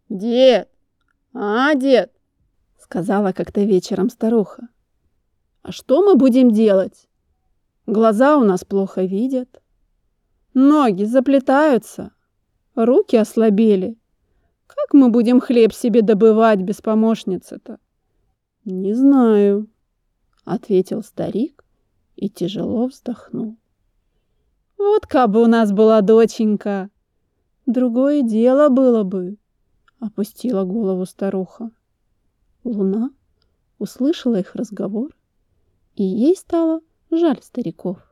Дед, дед, сказала как-то вечером старуха. А что мы будем делать? Глаза у нас плохо видят, ноги заплетаются, руки ослабели. Как мы будем хлеб себе добывать без помощницы-то? Не знаю, ответил старик и тяжело вздохнул. Вот кабы у нас была доченька, другое дело было бы, опустила голову старуха. Луна услышала их разговор, и ей стало жаль стариков.